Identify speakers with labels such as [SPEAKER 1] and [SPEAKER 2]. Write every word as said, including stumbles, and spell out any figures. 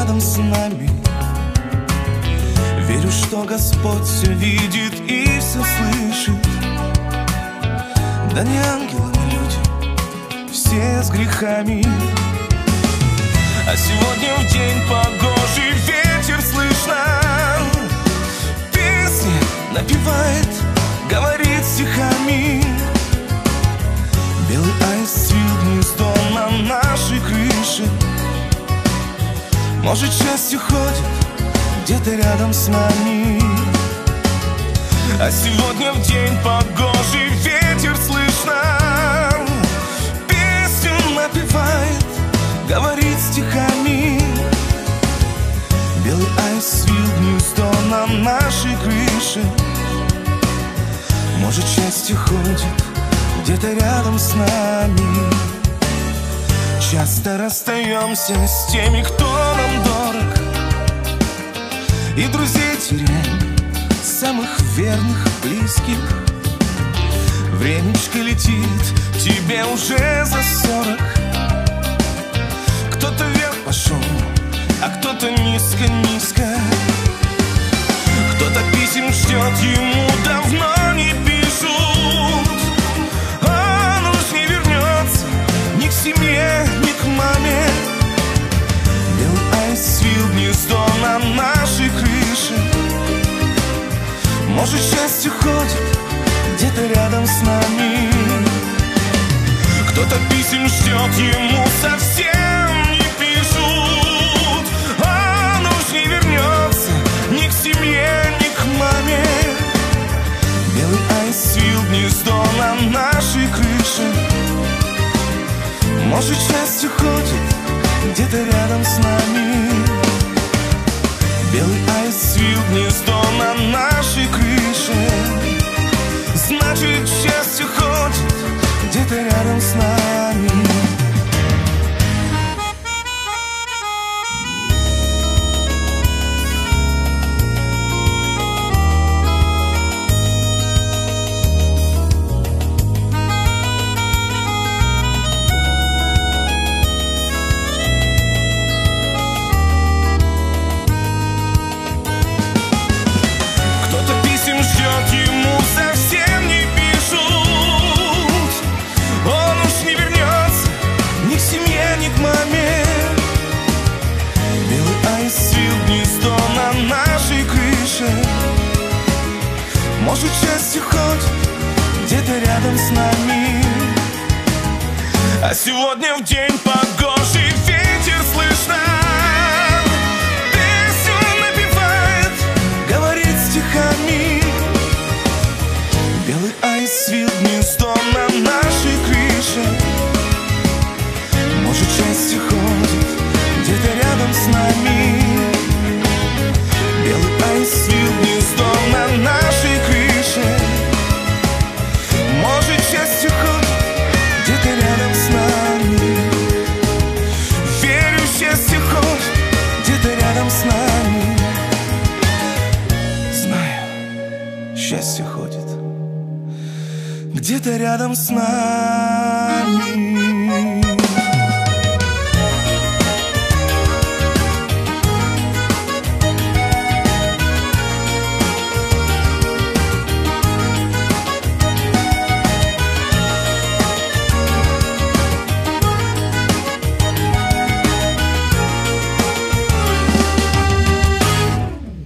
[SPEAKER 1] рядом с нами. Верю, что Господь все видит и все слышит. Да не ангелы мы люди, все с грехами. А сегодня в день погожий ветер слышно, песни напевает, говорит стихами. Белый аист свил гнездо на нашей крыше. Может, счастье ходит где-то рядом с нами. А сегодня в день погожий ветер слышно, песню напевает, говорит стихами. Белый аист свил гнездо на нашей крыше. Может, счастье ходит где-то рядом с нами. Часто расстаемся с теми, кто нам дорог, и друзей теряем, самых верных, близких. Времечко летит, тебе уже за сорок. Кто-то вверх пошел, а кто-то низко-низко. Кто-то писем ждет, ему давно не пишут. Он уж не вернется ни к семье, ни к маме. Белый аист свил гнездо на нашей крыше. Может, счастье ходит где-то рядом с нами. Кто-то писем ждет, ему совсем не пишут. Он уж не вернется ни к семье, ни к маме. Белый аист свил гнездо на нашей крыше. Может, счастье ходит где-то рядом с нами. Белый аист свил гнездо на нашей крыше. Значит, счастье ходит где-то рядом с нами. Ему совсем не пишут. Он уж не вернется ни к семье, ни к маме. Белый аист свил гнездо на нашей крыше. Может, счастье ходит где-то рядом с нами. А сегодня в день погожий ветер слышно, песню напевает, говорит стихами. Белый аист свил гнездо на нашей крыше. Может, счастье ходит где-то рядом с нами. Белый аист свил гнездо на нашей крыше. Может, счастье ходит где-то рядом с нами. Верю, счастье ходит где-то рядом с нами. Знаю, счастье ходит где-то рядом с нами.